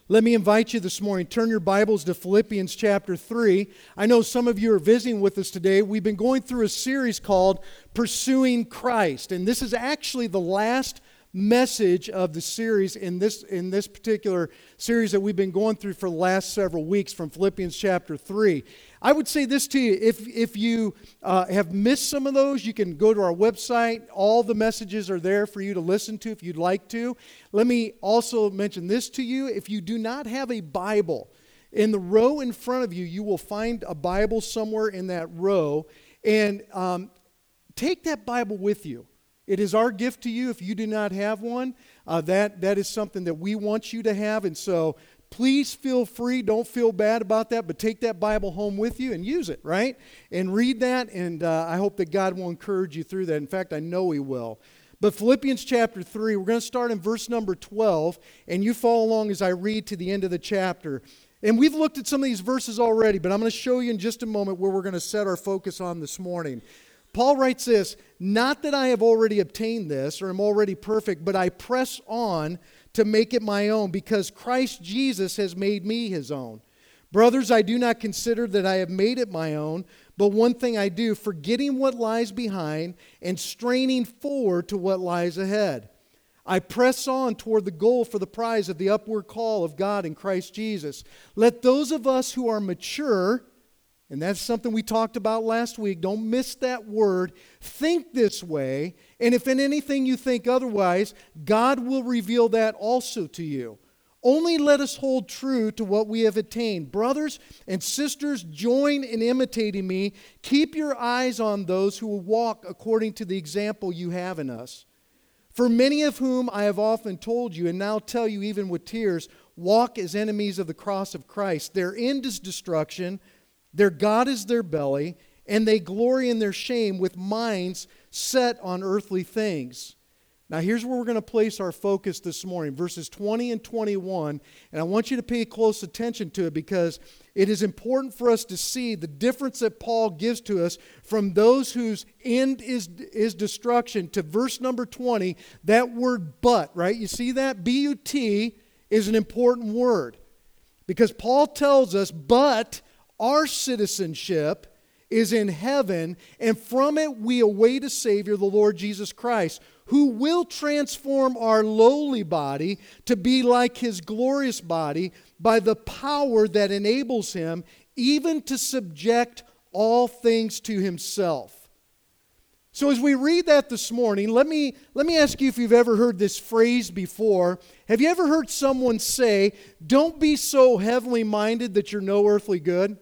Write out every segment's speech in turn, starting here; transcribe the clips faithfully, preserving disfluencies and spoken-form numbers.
Let me invite you this morning, turn your Bibles to Philippians chapter three. I know some of you are visiting with us today. We've been going through a series called Pursuing Christ, and this is actually the last message of the series in this in this particular series that we've been going through for the last several weeks from Philippians chapter three. I would say this to you, if, if you uh, have missed some of those, you can go to our website. All the messages are there for you to listen to if you'd like to. Let me also mention this to you. If you do not have a Bible, in the row in front of you, you will find a Bible somewhere in that row, and um, take that Bible with you. It is our gift to you if you do not have one. Uh, that, that is something that we want you to have, and so please feel free. Don't feel bad about that, but take that Bible home with you and use it, right? And read that, and uh, I hope that God will encourage you through that. In fact, I know He will. But Philippians chapter three, we're going to start in verse number twelve, and you follow along as I read to the end of the chapter. And we've looked at some of these verses already, but I'm going to show you in just a moment where we're going to set our focus on this morning. Paul writes this, "Not that I have already obtained this or am already perfect, but I press on to make it my own, because Christ Jesus has made me His own. Brothers, I do not consider that I have made it my own, but one thing I do, forgetting what lies behind and straining forward to what lies ahead. I press on toward the goal for the prize of the upward call of God in Christ Jesus. Let those of us who are mature," and that's something we talked about last week. Don't miss that word. "Think this way, and if in anything you think otherwise, God will reveal that also to you. Only let us hold true to what we have attained. Brothers and sisters, join in imitating me. Keep your eyes on those who will walk according to the example you have in us. For many of whom I have often told you, and now tell you even with tears, walk as enemies of the cross of Christ. Their end is destruction. Their God is their belly, and they glory in their shame with minds set on earthly things." Now here's where we're going to place our focus this morning, verses twenty and twenty-one, and I want you to pay close attention to it because it is important for us to see the difference that Paul gives to us from those whose end is, is destruction to verse number twenty, that word "but," right? You see that? B U T is an important word because Paul tells us, "But our citizenship is in heaven, and from it we await a Savior, the Lord Jesus Christ, who will transform our lowly body to be like His glorious body by the power that enables Him even to subject all things to Himself." So as we read that this morning, let me, let me ask you if you've ever heard this phrase before. Have you ever heard someone say, "Don't be so heavenly minded that you're no earthly good"?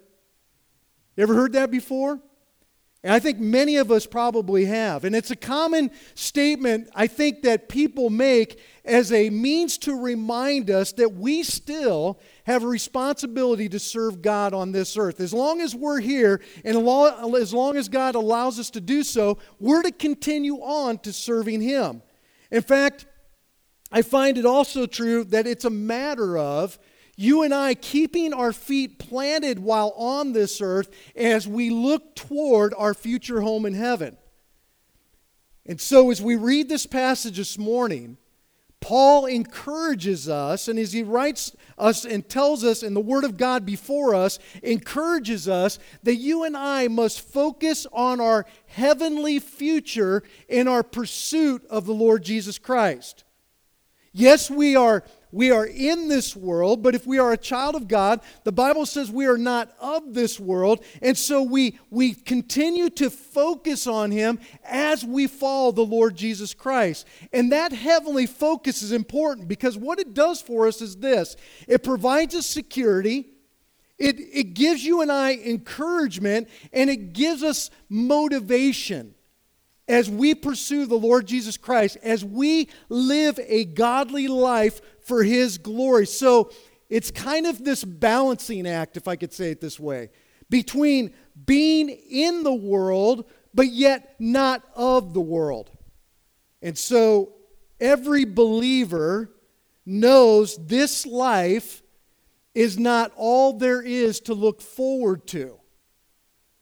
You ever heard that before? And I think many of us probably have. And it's a common statement, I think, that people make as a means to remind us that we still have a responsibility to serve God on this earth. As long as we're here and as long as God allows us to do so, we're to continue on to serving Him. In fact, I find it also true that it's a matter of you and I keeping our feet planted while on this earth as we look toward our future home in heaven. And so as we read this passage this morning, Paul encourages us, and as he writes us and tells us, and the Word of God before us encourages us that you and I must focus on our heavenly future in our pursuit of the Lord Jesus Christ. Yes, we are We are in this world, but if we are a child of God, the Bible says we are not of this world, and so we, we continue to focus on Him as we follow the Lord Jesus Christ. And that heavenly focus is important because what it does for us is this. It provides us security, it, it gives you and I encouragement, and it gives us motivation as we pursue the Lord Jesus Christ, as we live a godly life for His glory. So it's kind of this balancing act, if I could say it this way, between being in the world, but yet not of the world. And so every believer knows this life is not all there is to look forward to.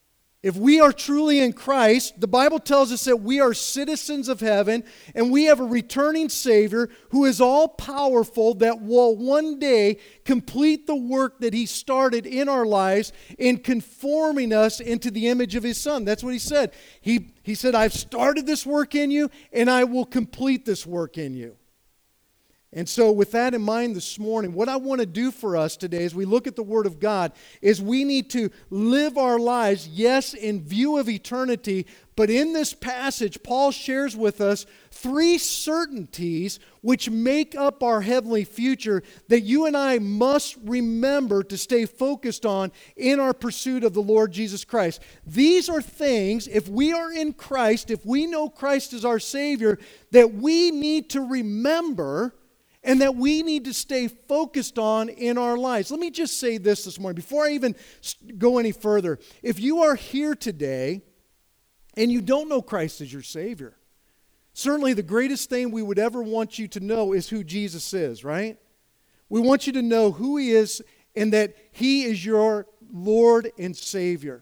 If we are truly in Christ, the Bible tells us that we are citizens of heaven and we have a returning Savior who is all powerful, that will one day complete the work that He started in our lives in conforming us into the image of His Son. That's what He said. He, he said, I've started this work in you and I will complete this work in you. And so with that in mind this morning, what I want to do for us today as we look at the Word of God is we need to live our lives, yes, in view of eternity, but in this passage, Paul shares with us three certainties which make up our heavenly future that you and I must remember to stay focused on in our pursuit of the Lord Jesus Christ. These are things, if we are in Christ, if we know Christ as our Savior, that we need to remember and that we need to stay focused on in our lives. Let me just say this this morning, before I even go any further. If you are here today and you don't know Christ as your Savior, certainly the greatest thing we would ever want you to know is who Jesus is, right? We want you to know who He is and that He is your Lord and Savior.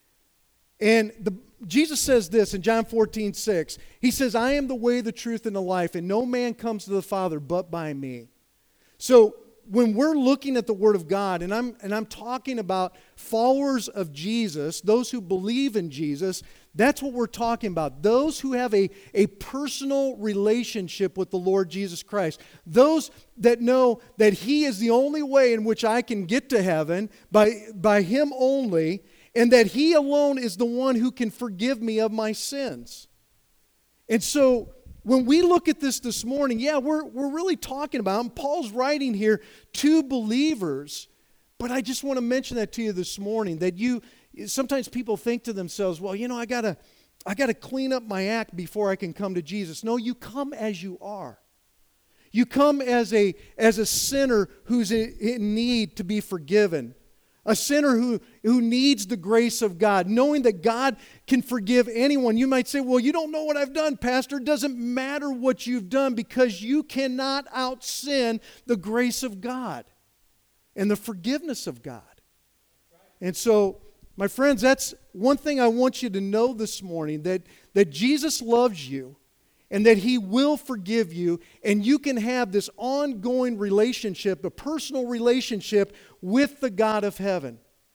And the Jesus says this in John fourteen six. He says, I am the way, the truth, and the life, and no man comes to the Father but by me. So when we're looking at the Word of God, and I'm, and I'm talking about followers of Jesus, those who believe in Jesus, that's what we're talking about. Those who have a, a personal relationship with the Lord Jesus Christ. Those that know that He is the only way in which I can get to heaven, by, by Him only, and that He alone is the one who can forgive me of my sins. And so when we look at this this morning, yeah, we're, we're really talking about, and Paul's writing here to believers, but I just want to mention that to you this morning, that you, sometimes people think to themselves, well, you know, I gotta, I gotta clean up my act before I can come to Jesus. No, you come as you are. You come as a, as a sinner who's in need to be forgiven. A sinner who, who needs the grace of God, knowing that God can forgive anyone. You might say, well, you don't know what I've done, Pastor. It doesn't matter what you've done because you cannot out-sin the grace of God and the forgiveness of God. And so, my friends, that's one thing I want you to know this morning, that, that Jesus loves you and that He will forgive you, and you can have this ongoing relationship, a personal relationship with the God of heaven.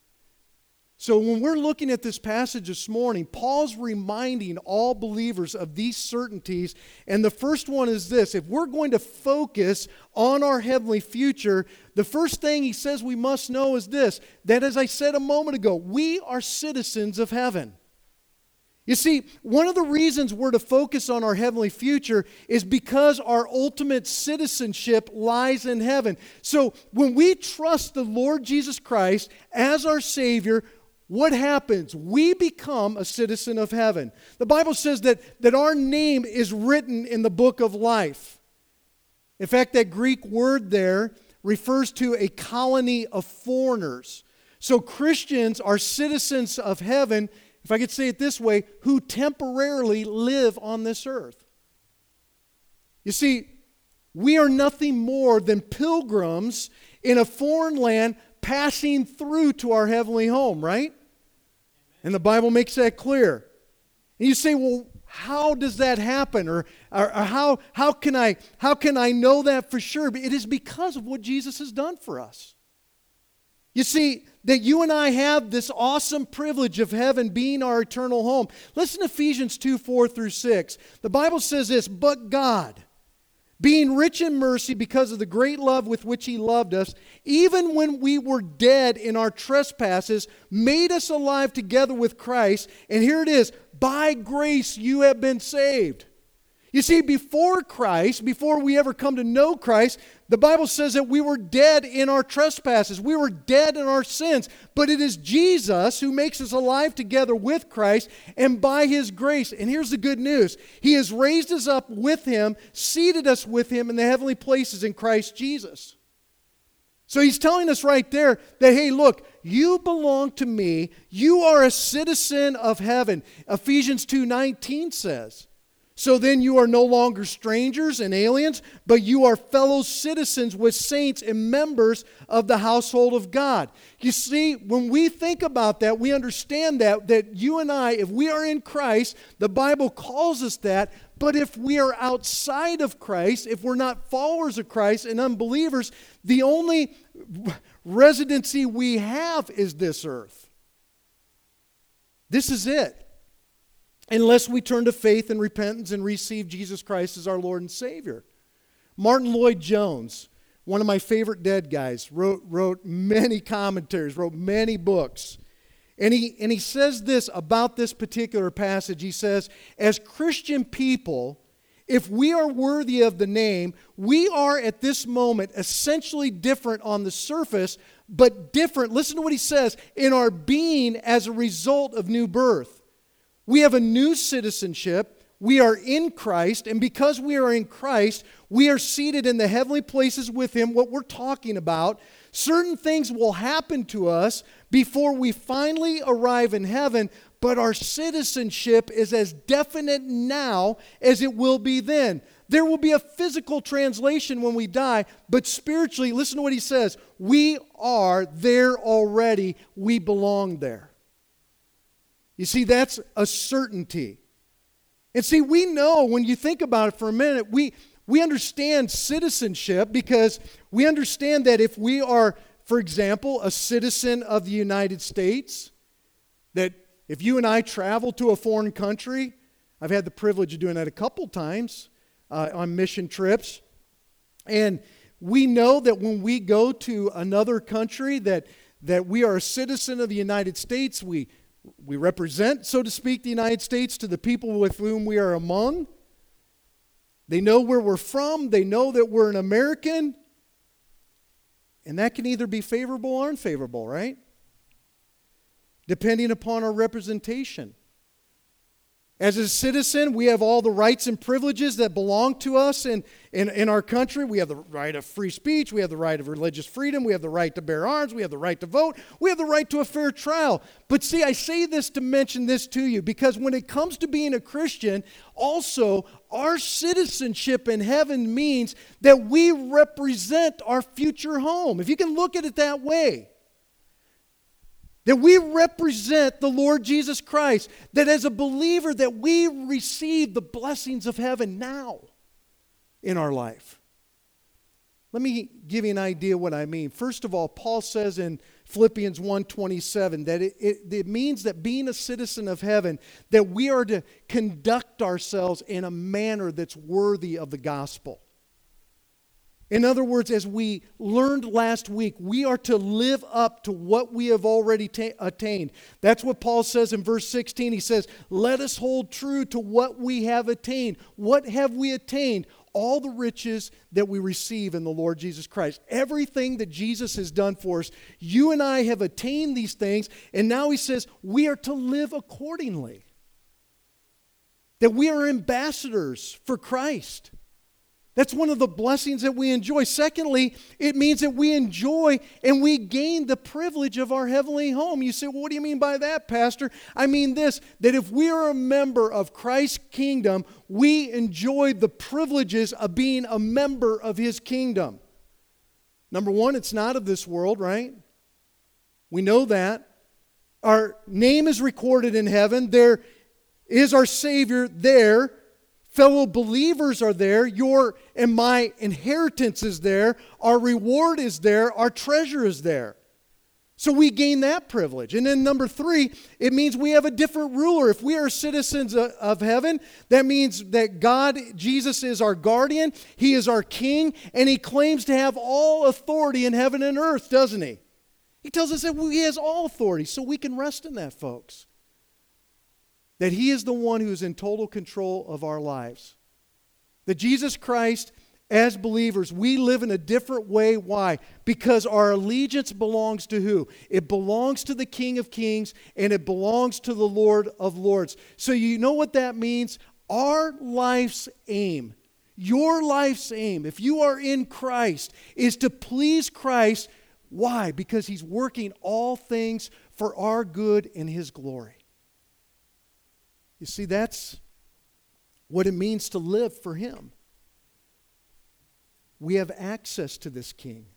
So when we're looking at this passage this morning, Paul's reminding all believers of these certainties, and the first one is this: if we're going to focus on our heavenly future, the first thing he says we must know is this, that as I said a moment ago, we are citizens of heaven. You see, one of the reasons we're to focus on our heavenly future is because our ultimate citizenship lies in heaven. So when we trust the Lord Jesus Christ as our Savior, what happens? We become a citizen of heaven. The Bible says that, that our name is written in the book of life. In fact, that Greek word there refers to a colony of foreigners. So Christians are citizens of heaven, if I could say it this way, who temporarily live on this earth. You see, we are nothing more than pilgrims in a foreign land passing through to our heavenly home, right? And the Bible makes that clear. And you say, well, how does that happen? Or, or, or how, how, can I, how can I know that for sure? But it is because of what Jesus has done for us. You see, that you and I have this awesome privilege of heaven being our eternal home. Listen to Ephesians two, four through six. The Bible says this, but God, being rich in mercy because of the great love with which He loved us, even when we were dead in our trespasses, made us alive together with Christ. And here it is, by grace you have been saved. You see, before Christ, before we ever come to know Christ, the Bible says that we were dead in our trespasses. We were dead in our sins. But it is Jesus who makes us alive together with Christ and by His grace. And here's the good news. He has raised us up with Him, seated us with Him in the heavenly places in Christ Jesus. So He's telling us right there that, hey, look, you belong to me. You are a citizen of heaven. Ephesians two nineteen says. So then you are no longer strangers and aliens, but you are fellow citizens with saints and members of the household of God. You see, when we think about that, we understand that, that you and I, if we are in Christ, the Bible calls us that, but if we are outside of Christ, if we're not followers of Christ and unbelievers, the only residency we have is this earth. This is it. Unless we turn to faith and repentance and receive Jesus Christ as our Lord and Savior. Martin Lloyd-Jones, one of my favorite dead guys, wrote, wrote many commentaries, wrote many books. And he, and he says this about this particular passage. He says, as Christian people, if we are worthy of the name, we are at this moment essentially different on the surface, but different, listen to what he says, in our being as a result of new birth. We have a new citizenship. We are in Christ. And because we are in Christ, we are seated in the heavenly places with Him. What we're talking about, certain things will happen to us before we finally arrive in heaven, but our citizenship is as definite now as it will be then. There will be a physical translation when we die, but spiritually, listen to what he says. We are there already. We belong there. You see, that's a certainty. And see, we know, when you think about it for a minute, we, we understand citizenship because we understand that if we are, for example, a citizen of the United States, that if you and I travel to a foreign country, I've had the privilege of doing that a couple times uh, on mission trips, and we know that when we go to another country that, that we are a citizen of the United States, we We represent, so to speak, the United States to the people with whom we are among. They know where we're from. They know that we're an American. And that can either be favorable or unfavorable, right? Depending upon our representation. As a citizen, we have all the rights and privileges that belong to us in, in, in our country. We have the right of free speech. We have the right of religious freedom. We have the right to bear arms. We have the right to vote. We have the right to a fair trial. But see, I say this to mention this to you because when it comes to being a Christian, also our citizenship in heaven means that we represent our future home. If you can look at it that way. That we represent the Lord Jesus Christ. That as a believer that we receive the blessings of heaven now in our life. Let me give you an idea what I mean. First of all, Paul says in Philippians one twenty-seven that it, it, it means that being a citizen of heaven, that we are to conduct ourselves in a manner that's worthy of the gospel. In other words, as we learned last week, we are to live up to what we have already ta- attained. That's what Paul says in verse sixteen. He says, let us hold true to what we have attained. What have we attained? All the riches that we receive in the Lord Jesus Christ. Everything that Jesus has done for us, you and I have attained these things, and now he says we are to live accordingly. That we are ambassadors for Christ. That's one of the blessings that we enjoy. Secondly, it means that we enjoy and we gain the privilege of our heavenly home. You say, well, what do you mean by that, Pastor? I mean this, that if we are a member of Christ's kingdom, we enjoy the privileges of being a member of His kingdom. Number one, it's not of this world, right? We know that. Our name is recorded in heaven. There is our Savior there. Fellow believers are there. Your and my inheritance is there. Our reward is there. Our treasure is there. So we gain that privilege. And then number three, it means we have a different ruler. If we are citizens of heaven, that means that God, Jesus is our guardian. He is our king. And He claims to have all authority in heaven and earth, doesn't He? He tells us that He has all authority. So we can rest in that, folks. That He is the one who is in total control of our lives. That Jesus Christ, as believers, we live in a different way. Why? Because our allegiance belongs to who? It belongs to the King of Kings and it belongs to the Lord of Lords. So you know what that means? Our life's aim, your life's aim, if you are in Christ, is to please Christ. Why? Because He's working all things for our good and His glory. You see, that's what it means to live for Him. We have access to this King.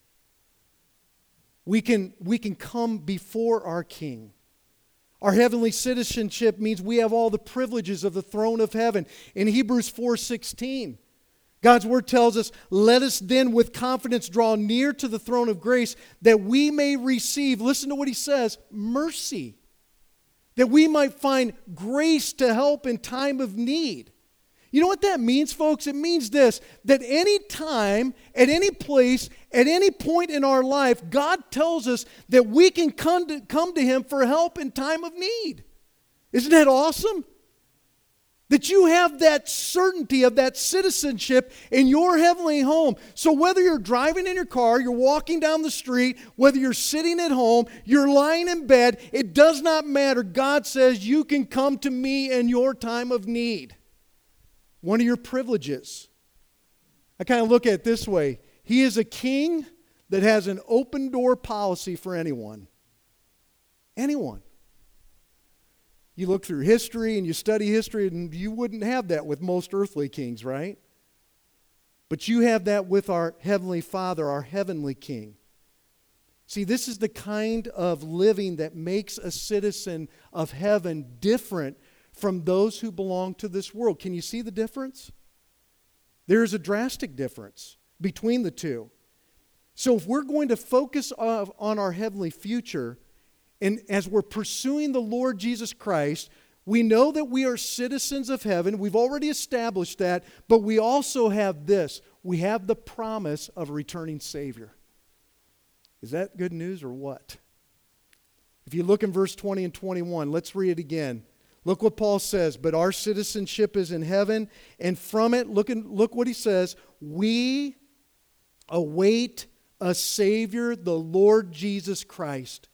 We can, we can come before our King. Our heavenly citizenship means we have all the privileges of the throne of heaven. In Hebrews four sixteen, God's Word tells us, "Let us then with confidence draw near to the throne of grace that we may receive," listen to what He says, "mercy, that we might find grace to help in time of need." You know what that means, folks? It means this, that any time, at any place, at any point in our life, God tells us that we can come to, come to Him for help in time of need. Isn't that awesome? That you have that certainty of that citizenship in your heavenly home. So whether you're driving in your car, you're walking down the street, whether you're sitting at home, you're lying in bed, it does not matter. God says you can come to me in your time of need. One of your privileges. I kind of look at it this way. He is a king that has an open door policy for anyone. Anyone. You look through history and you study history, and you wouldn't have that with most earthly kings, right? But you have that with our Heavenly Father, our heavenly King. See, this is the kind of living that makes a citizen of heaven different from those who belong to this world. Can you see the difference? There is a drastic difference between the two. So if we're going to focus on our heavenly future, and as we're pursuing the Lord Jesus Christ, we know that we are citizens of heaven. We've already established that, but we also have this. We have the promise of a returning Savior. Is that good news or what? If you look in verse twenty and twenty-one, let's read it again. Look what Paul says, "But our citizenship is in heaven, and from it," look, in, look what he says, "we await a Savior, the Lord Jesus Christ."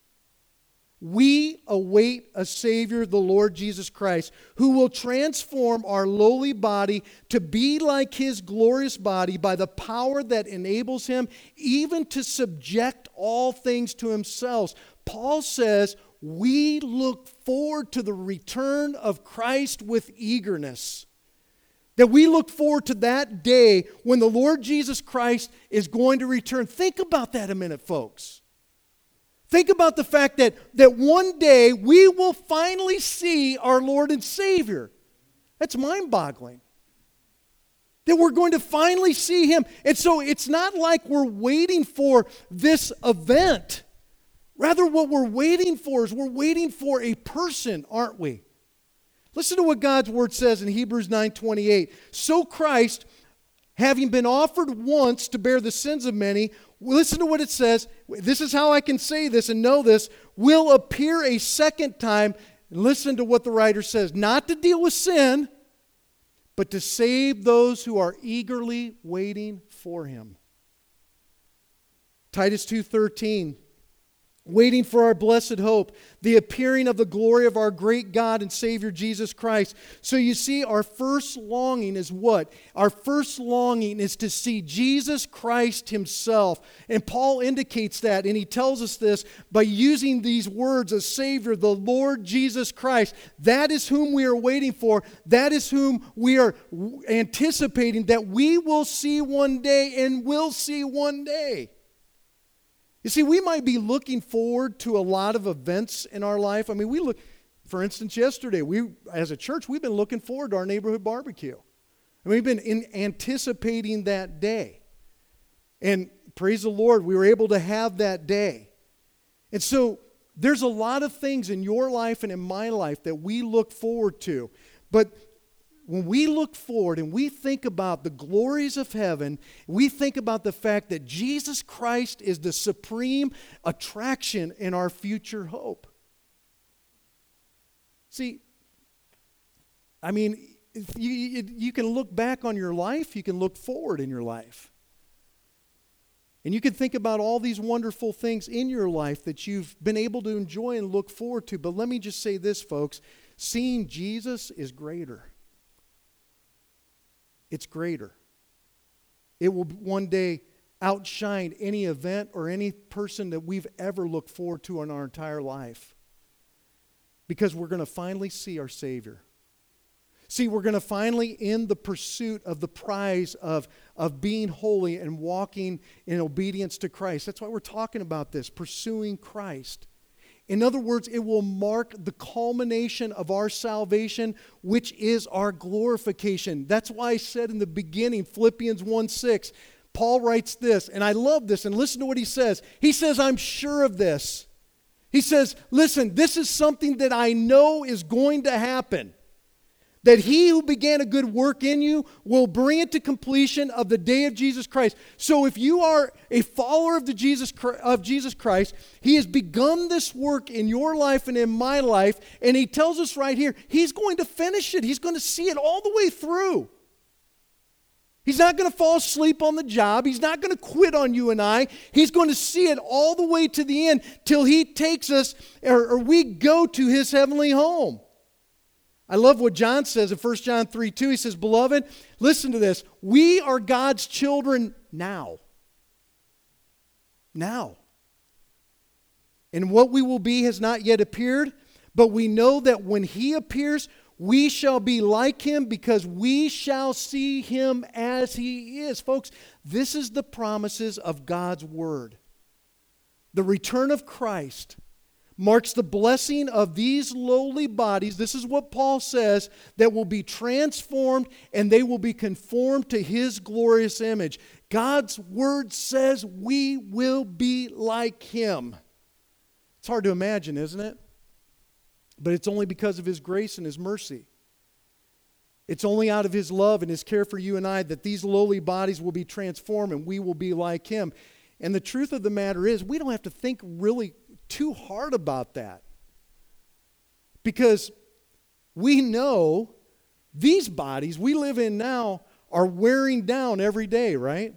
We await a Savior, the Lord Jesus Christ, who will transform our lowly body to be like His glorious body by the power that enables Him even to subject all things to Himself. Paul says, we look forward to the return of Christ with eagerness. That we look forward to that day when the Lord Jesus Christ is going to return. Think about that a minute, folks. Think about the fact that, that one day we will finally see our Lord and Savior. That's mind-boggling. That we're going to finally see Him. And so it's not like we're waiting for this event. Rather, what we're waiting for is we're waiting for a person, aren't we? Listen to what God's Word says in Hebrews nine twenty-eight. "So Christ, having been offered once to bear the sins of many," listen to what it says. This is how I can say this and know this. "Will appear a second time." Listen to what the writer says. "Not to deal with sin, but to save those who are eagerly waiting for Him." Titus two thirteen. "Waiting for our blessed hope, the appearing of the glory of our great God and Savior Jesus Christ." So you see, our first longing is what? Our first longing is to see Jesus Christ Himself. And Paul indicates that, and he tells us this by using these words, a Savior, the Lord Jesus Christ. That is whom we are waiting for. That is whom we are anticipating that we will see one day and will see one day. You see, we might be looking forward to a lot of events in our life. I mean, we look, for instance, yesterday, we as a church, we've been looking forward to our neighborhood barbecue. And we've been in anticipating that day. And praise the Lord, we were able to have that day. And so there's a lot of things in your life and in my life that we look forward to. But when we look forward and we think about the glories of heaven, we think about the fact that Jesus Christ is the supreme attraction in our future hope. See, I mean, you, you, you can look back on your life, you can look forward in your life. And you can think about all these wonderful things in your life that you've been able to enjoy and look forward to. But let me just say this, folks. Seeing Jesus is greater. It's greater. It will one day outshine any event or any person that we've ever looked forward to in our entire life. Because we're going to finally see our Savior. See, we're going to finally end the pursuit of the prize of, of being holy and walking in obedience to Christ. That's why we're talking about this, pursuing Christ. In other words, it will mark the culmination of our salvation, which is our glorification. That's why I said in the beginning, Philippians one six, Paul writes this, and I love this, and listen to what he says. He says, I'm sure of this. He says, listen, this is something that I know is going to happen. That he who began a good work in you will bring it to completion of the day of Jesus Christ. So if you are a follower of, the Jesus, of Jesus Christ, he has begun this work in your life and in my life, and he tells us right here, he's going to finish it. He's going to see it all the way through. He's not going to fall asleep on the job. He's not going to quit on you and I. He's going to see it all the way to the end till he takes us, or, or we go to his heavenly home. I love what John says in First John three two. He says, beloved, listen to this. We are God's children now. Now. And what we will be has not yet appeared, but we know that when he appears, we shall be like him because we shall see him as he is. Folks, this is the promises of God's word. The return of Christ marks the blessing of these lowly bodies. This is what Paul says, that will be transformed and they will be conformed to his glorious image. God's word says we will be like him. It's hard to imagine, isn't it? But it's only because of his grace and his mercy. It's only out of his love and his care for you and I that these lowly bodies will be transformed and we will be like him. And the truth of the matter is, we don't have to think really too hard about that. Because we know these bodies we live in now are wearing down every day, right?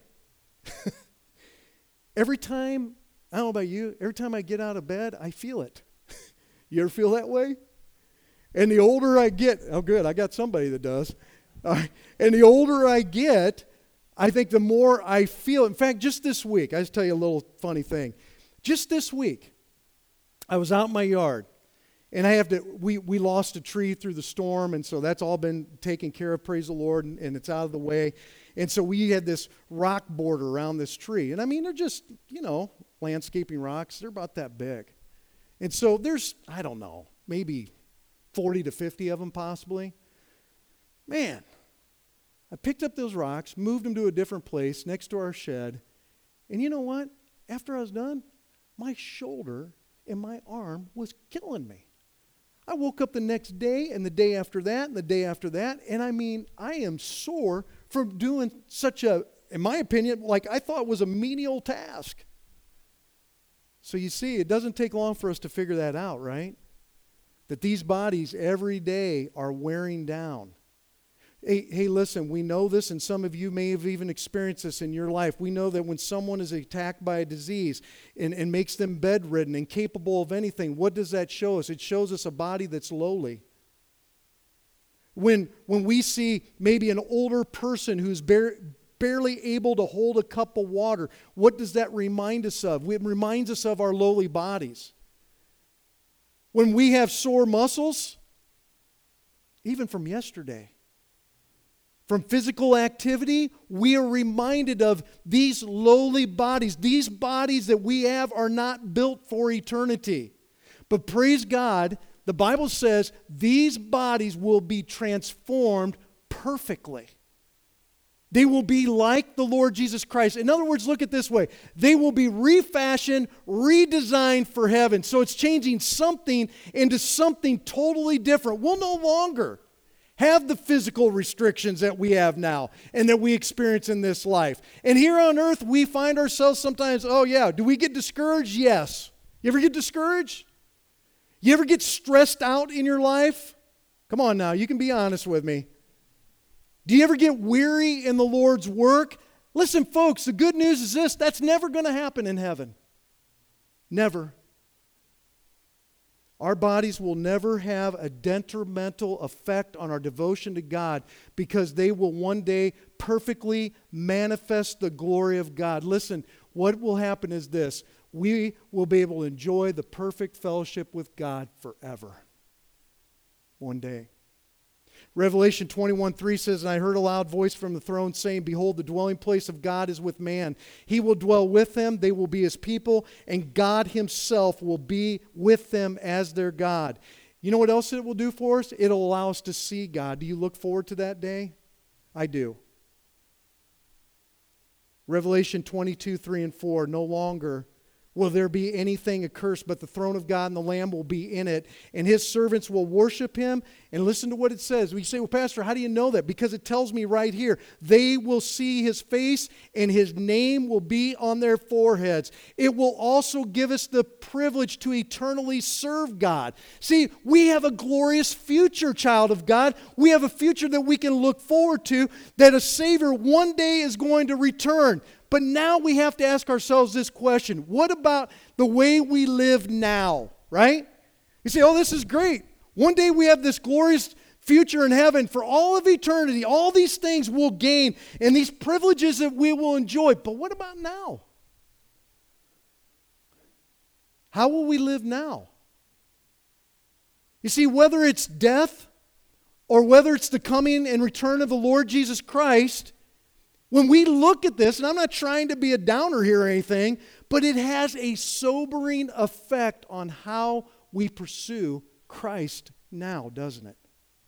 Every time, I don't know about you, every time I get out of bed, I feel it. You ever feel that way? And the older I get, oh good, I got somebody that does. Uh, and the older I get, I think the more I feel. In fact, just this week, I just tell you a little funny thing. Just this week, I was out in my yard, and I have to, we, we lost a tree through the storm, and so that's all been taken care of, praise the Lord, and, and it's out of the way. And so we had this rock border around this tree. And I mean, they're just, you know, landscaping rocks. They're about that big. And so there's, I don't know, maybe forty to fifty of them possibly. Man, I picked up those rocks, moved them to a different place next to our shed, and you know what? After I was done, my shoulder and my arm was killing me. I woke up the next day and the day after that and the day after that, and I mean, I am sore from doing such a, in my opinion, like I thought was a menial task. So you see, it doesn't take long for us to figure that out, right? That these bodies every day are wearing down. Hey, hey, listen, we know this, and some of you may have even experienced this in your life. We know that when someone is attacked by a disease and, and makes them bedridden, incapable of anything, what does that show us? It shows us a body that's lowly. When, when we see maybe an older person who's bare, barely able to hold a cup of water, what does that remind us of? It reminds us of our lowly bodies. When we have sore muscles, even from yesterday, from physical activity, we are reminded of these lowly bodies. These bodies that we have are not built for eternity. But praise God, the Bible says these bodies will be transformed perfectly. They will be like the Lord Jesus Christ. In other words, look at it this way. They will be refashioned, redesigned for heaven. So it's changing something into something totally different. We'll no longer have the physical restrictions that we have now and that we experience in this life. And here on earth, we find ourselves sometimes, oh yeah, do we get discouraged? Yes. You ever get discouraged? You ever get stressed out in your life? Come on now, you can be honest with me. Do you ever get weary in the Lord's work? Listen, folks, the good news is this, that's never going to happen in heaven. Never. Our bodies will never have a detrimental effect on our devotion to God because they will one day perfectly manifest the glory of God. Listen, what will happen is this. We will be able to enjoy the perfect fellowship with God forever. One day. Revelation twenty-one three says, "And I heard a loud voice from the throne saying, Behold, the dwelling place of God is with man. He will dwell with them, they will be his people, and God himself will be with them as their God." You know what else it will do for us? It'll allow us to see God. Do you look forward to that day? I do. Revelation twenty-two three and four, "No longer will there be anything accursed, but the throne of God and the Lamb will be in it, and his servants will worship him." And listen to what it says. We say, "Well, Pastor, how do you know that?" Because it tells me right here, "They will see his face, and his name will be on their foreheads." It will also give us the privilege to eternally serve God. See, we have a glorious future, child of God. We have a future that we can look forward to, that a Savior one day is going to return. But now we have to ask ourselves this question: what about the way we live now, right? You say, "Oh, this is great. One day we have this glorious future in heaven for all of eternity. All these things we'll gain and these privileges that we will enjoy." But what about now? How will we live now? You see, whether it's death or whether it's the coming and return of the Lord Jesus Christ, when we look at this, and I'm not trying to be a downer here or anything, but it has a sobering effect on how we pursue Christ now, doesn't it?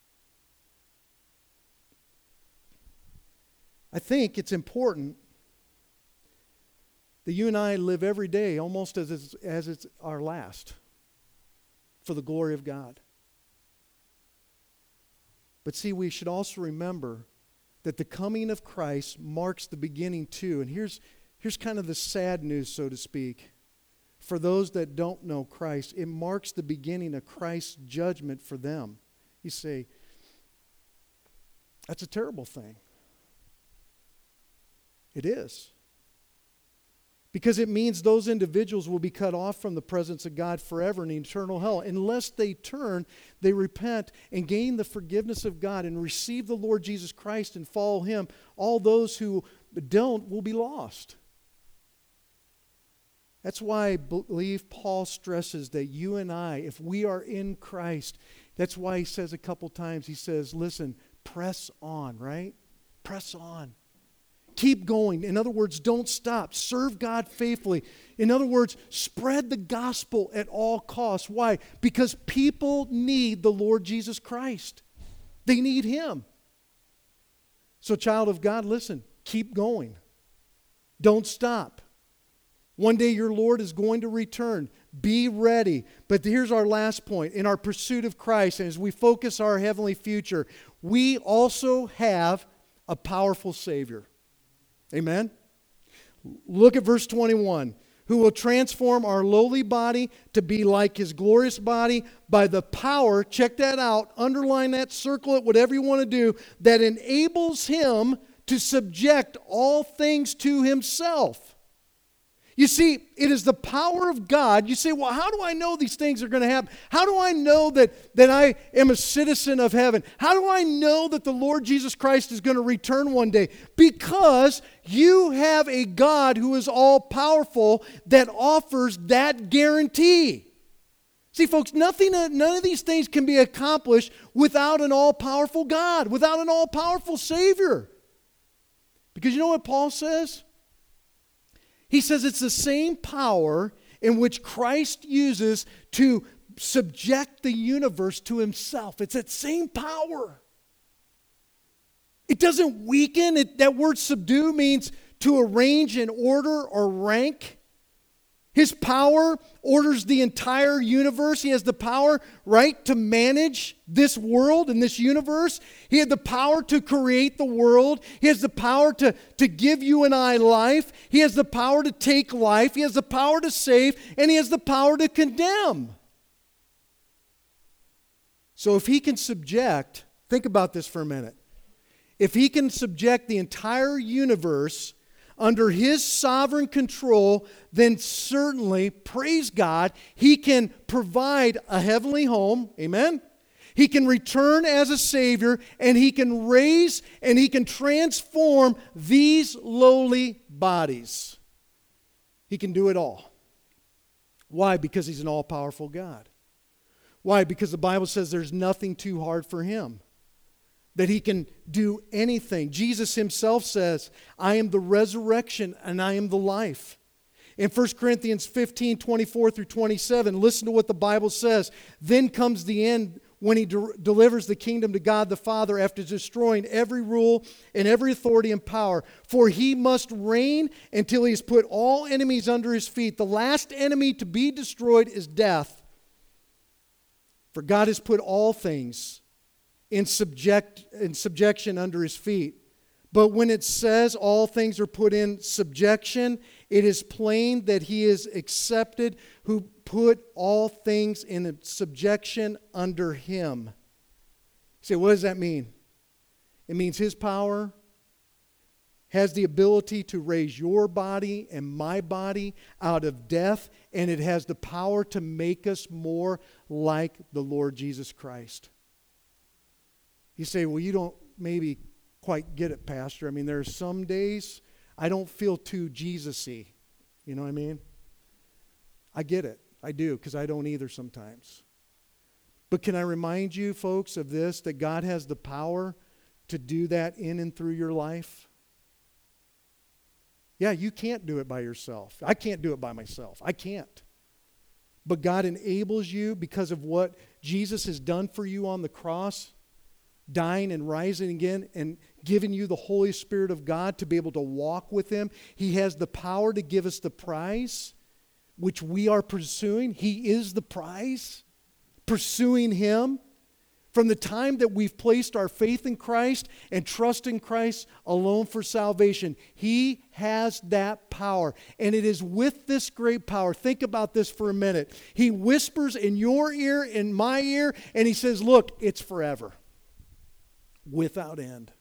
I think it's important that you and I live every day almost as it's, as it's our last, for the glory of God. But see, we should also remember that the coming of Christ marks the beginning too. And here's, here's kind of the sad news, so to speak. For those that don't know Christ, it marks the beginning of Christ's judgment for them. You say, that's a terrible thing. It is. Because it means those individuals will be cut off from the presence of God forever in eternal hell. Unless they turn, they repent and gain the forgiveness of God and receive the Lord Jesus Christ and follow Him, all those who don't will be lost. That's why I believe Paul stresses that you and I, if we are in Christ, that's why he says a couple times, he says, listen, press on, right? Press on. Keep going. In other words, don't stop. Serve God faithfully. In other words, spread the gospel at all costs. Why? Because people need the Lord Jesus Christ. They need Him. So, child of God, listen, keep going. Don't stop. One day your Lord is going to return. Be ready. But here's our last point. In our pursuit of Christ, and as we focus our heavenly future, we also have a powerful Savior. Amen? Look at verse twenty-one. Who will transform our lowly body to be like His glorious body by the power, check that out, underline that, circle it, whatever you want to do, that enables Him to subject all things to Himself. You see, it is the power of God. You say, well, how do I know these things are going to happen? How do I know that, that I am a citizen of heaven? How do I know that the Lord Jesus Christ is going to return one day? Because you have a God who is all-powerful that offers that guarantee. See, folks, nothing, none of these things can be accomplished without an all-powerful God, without an all-powerful Savior. Because you know what Paul says? He says it's the same power in which Christ uses to subject the universe to Himself. It's that same power. It doesn't weaken. It, that word subdue means to arrange in order or rank. His power orders the entire universe. He has the power, right, to manage this world and this universe. He had the power to create the world. He has the power to, to give you and I life. He has the power to take life. He has the power to save. And He has the power to condemn. So if He can subject, think about this for a minute. If He can subject the entire universe under His sovereign control, then certainly, praise God, He can provide a heavenly home. Amen? He can return as a Savior, and He can raise and He can transform these lowly bodies. He can do it all. Why? Because He's an all-powerful God. Why? Because the Bible says there's nothing too hard for Him. that he can do anything. Jesus himself says, I am the resurrection and I am the life. In First Corinthians fifteen, twenty-four through twenty-seven, listen to what the Bible says. Then comes the end when he de- delivers the kingdom to God the Father after destroying every rule and every authority and power. For he must reign until he has put all enemies under his feet. The last enemy to be destroyed is death. For God has put all things in subject in subjection under his feet. But when it says all things are put in subjection, it is plain that he is accepted who put all things in subjection under him. You say, what does that mean? It means his power has the ability to raise your body and my body out of death, and it has the power to make us more like the Lord Jesus Christ. You say, well, you don't maybe quite get it, Pastor. I mean, there are some days I don't feel too Jesus-y. You know what I mean? I get it. I do, because I don't either sometimes. But can I remind you, folks, of this, that God has the power to do that in and through your life? Yeah, you can't do it by yourself. I can't do it by myself. I can't. But God enables you because of what Jesus has done for you on the cross, dying and rising again and giving you the Holy Spirit of God to be able to walk with him. He has the power to give us the prize, which we are pursuing. He is the prize, pursuing him. From the time that we've placed our faith in Christ and trust in Christ alone for salvation, he has that power. And it is with this great power. Think about this for a minute. He whispers in your ear, in my ear, and he says, look, it's forever. Without end.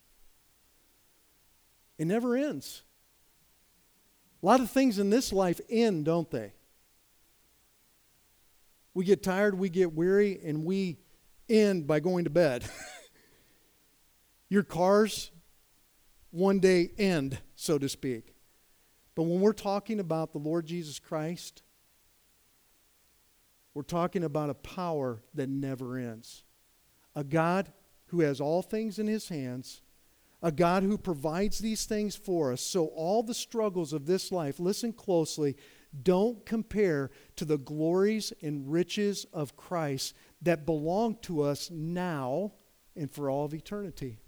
It never ends. A lot of things in this life end, don't they? We get tired, we get weary, and we end by going to bed. Your cars one day end, so to speak. But when we're talking about the Lord Jesus Christ, we're talking about a power that never ends. A God who has all things in his hands, a God who provides these things for us. So all the struggles of this life, listen closely, don't compare to the glories and riches of Christ that belong to us now and for all of eternity.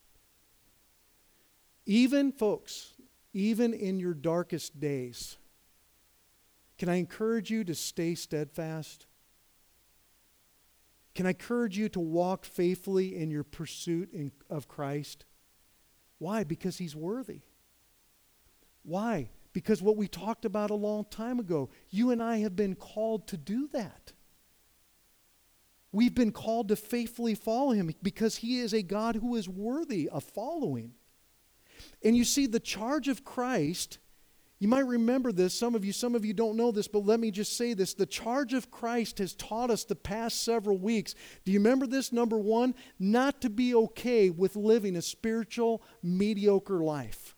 Even, folks, even in your darkest days, can I encourage you to stay steadfast? Can I encourage you to walk faithfully in your pursuit in, of Christ? Why? Because he's worthy. Why? Because what we talked about a long time ago, you and I have been called to do that. We've been called to faithfully follow him because he is a God who is worthy of following. And you see, the charge of Christ, you might remember this, some of you, some of you don't know this, but let me just say this. The charge of Christ has taught us the past several weeks. Do you remember this? Number one, not to be okay with living a spiritual, mediocre life.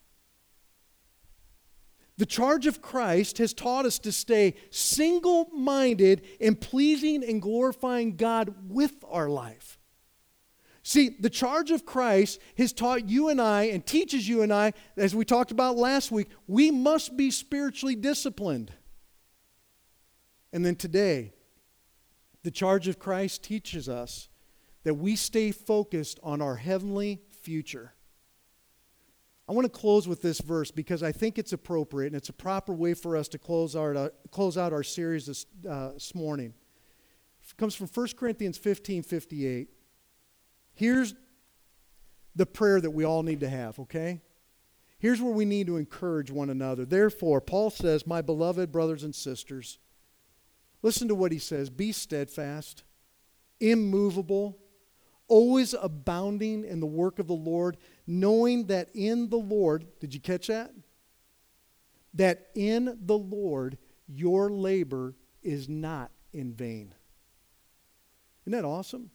The charge of Christ has taught us to stay single-minded in pleasing and glorifying God with our life. See, the charge of Christ has taught you and I and teaches you and I, as we talked about last week, we must be spiritually disciplined. And then today, the charge of Christ teaches us that we stay focused on our heavenly future. I want to close with this verse because I think it's appropriate and it's a proper way for us to close, our, uh, close out our series this, uh, this morning. It comes from First Corinthians fifteen fifty-eight. Here's the prayer that we all need to have, okay? Here's where we need to encourage one another. Therefore, Paul says, my beloved brothers and sisters, listen to what he says, be steadfast, immovable, always abounding in the work of the Lord, knowing that in the Lord, did you catch that? That in the Lord your labor is not in vain. Isn't that awesome?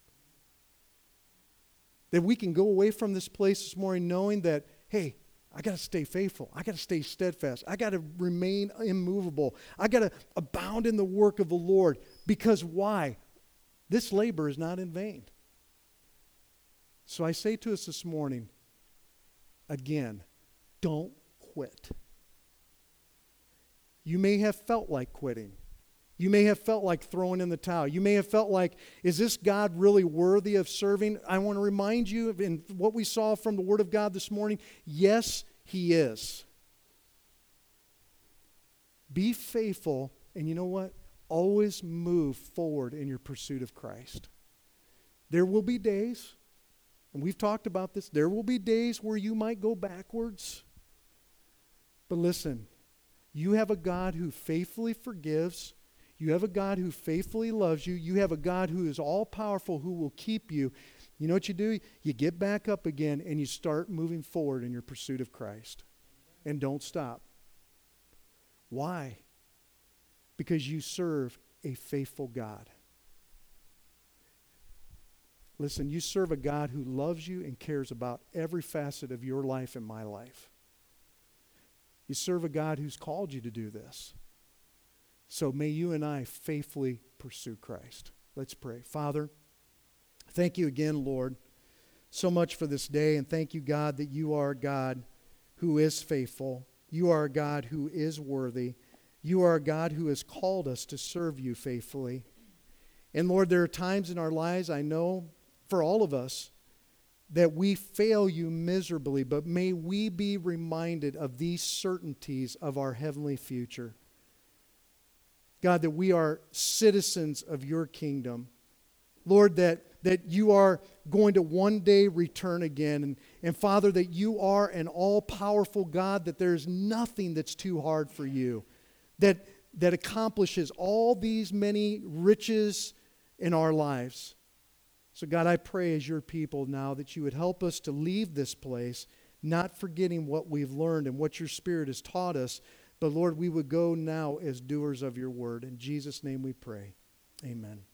That we can go away from this place this morning knowing that, hey, I got to stay faithful. I got to stay steadfast. I got to remain immovable. I got to abound in the work of the Lord. Because why? This labor is not in vain. So I say to us this morning, again, don't quit. You may have felt like quitting. You may have felt like throwing in the towel. You may have felt like, is this God really worthy of serving? I want to remind you in what we saw from the Word of God this morning, yes, He is. Be faithful, and you know what? Always move forward in your pursuit of Christ. There will be days, and we've talked about this, there will be days where you might go backwards. But listen, you have a God who faithfully forgives. You have a God who faithfully loves you. You have a God who is all-powerful, who will keep you. You know what you do? You get back up again and you start moving forward in your pursuit of Christ. And don't stop. Why? Because you serve a faithful God. Listen, you serve a God who loves you and cares about every facet of your life and my life. You serve a God who's called you to do this. So may you and I faithfully pursue Christ. Let's pray. Father, thank you again, Lord, so much for this day. And thank you, God, that you are a God who is faithful. You are a God who is worthy. You are a God who has called us to serve you faithfully. And Lord, there are times in our lives, I know, for all of us, that we fail you miserably, but may we be reminded of these certainties of our heavenly future. God, that we are citizens of your kingdom. Lord, that, that you are going to one day return again. And, and Father, that you are an all-powerful God, that there is nothing that's too hard for you, that, that accomplishes all these many riches in our lives. So God, I pray as your people now that you would help us to leave this place, not forgetting what we've learned and what your Spirit has taught us, but Lord, we would go now as doers of your word. In Jesus' name we pray. Amen.